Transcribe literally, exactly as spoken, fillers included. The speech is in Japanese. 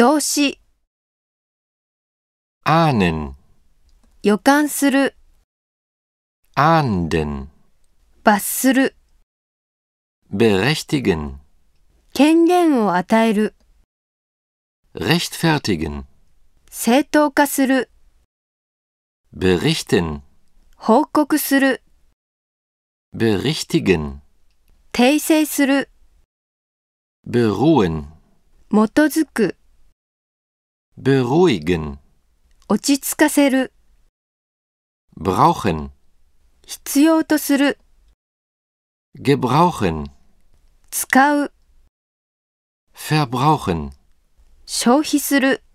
動詞、 ahnen、 予感する、 ahnden、 罰する、 berechtigen、 権限を与える、 rechtfertigen、 正当化する、 berichten、 報告する、 berichtigen、 訂正する、 beruhen、 基づく、 beruhigen、 落ち着かせる、 brauchen、 必要とする、 gebrauchen、 使う、 verbrauchen。 消費する。